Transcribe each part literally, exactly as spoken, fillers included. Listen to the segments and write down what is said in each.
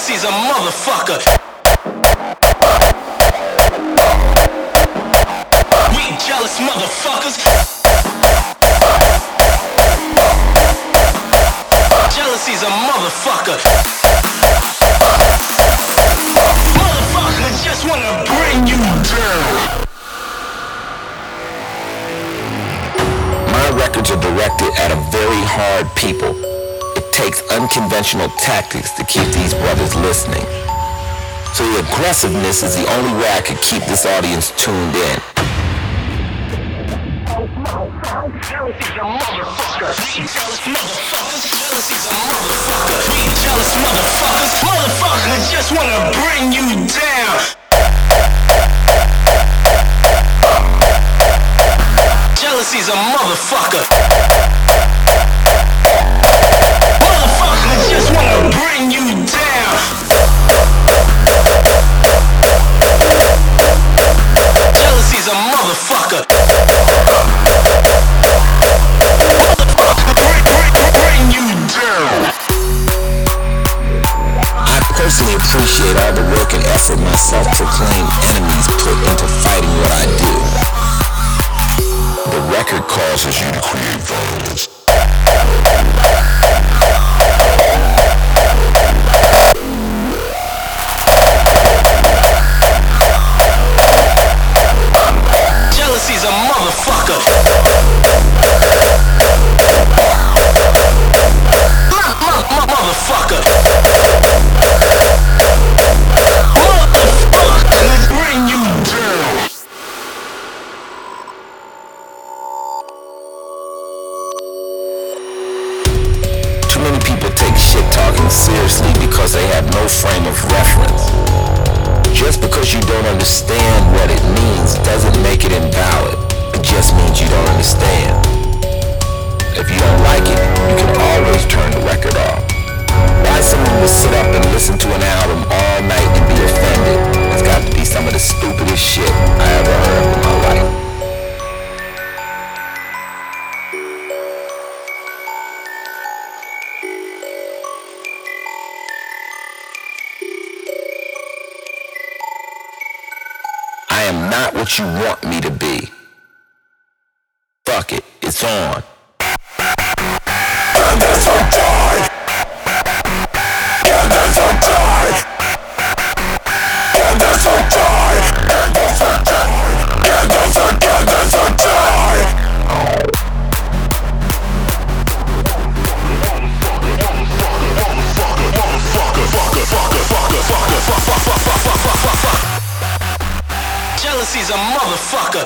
Jealousy's a motherfucker. We jealous motherfuckers. Jealousy's a motherfucker. Motherfucker just wanna bring you down. My records are directed at a very hard people. It takes unconventional tactics to keep these brothers listening. So the aggressiveness is the only way I could keep this audience tuned in. Jealousy's a motherfucker. We jealous motherfuckers. Jealousy's a motherfucker. We jealous motherfuckers. Motherfucker just wanna bring you down. Jealousy's a motherfucker. Motherfucker just wanna bring you down. Jealousy's a motherfucker. I personally appreciate all the work and effort my self-proclaimed enemies put into fighting what I do. The record causes you to create violence. Jealousy's a motherfucker. Motherfucker. Motherfucker, bring you down. Too many people take shit talking seriously because they have no frame of reference. Just because you don't understand what it means doesn't make it invalid. It just means you don't understand. If you don't like it, you can always turn the record off. Why someone would sit up and listen to an album all night and be offended? It's got to be some of the stupidest shit I ever heard in my life. I am not what you want me to be. Fuck it, it's on. And there's a die. And there's a die. And there's a die. And there's a die. And there's a and there's a die. Jealousy's a motherfucker.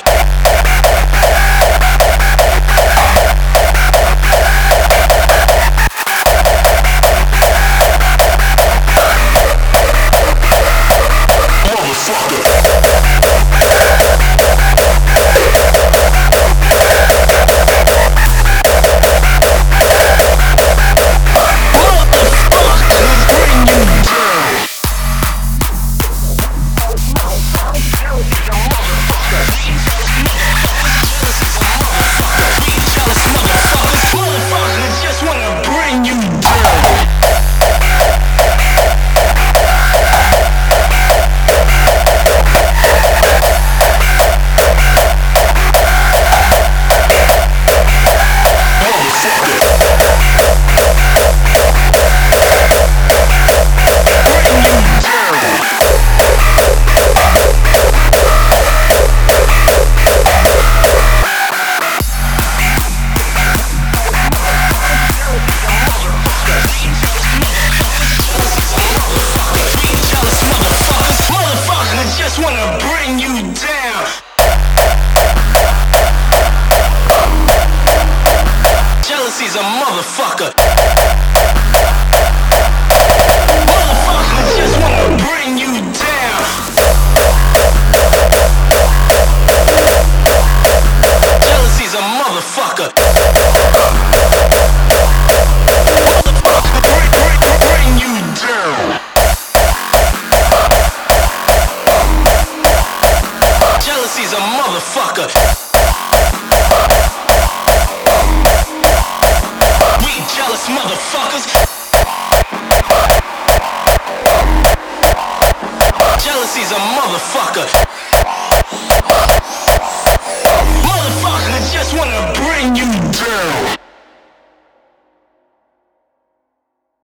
Jealousy's a motherfucker. Motherfucker just wanna bring you down. Jealousy's a motherfucker. Motherfucker bring, bring, bring you down. Jealousy's a motherfucker. Jealous motherfucker. Jealousy's a motherfucker.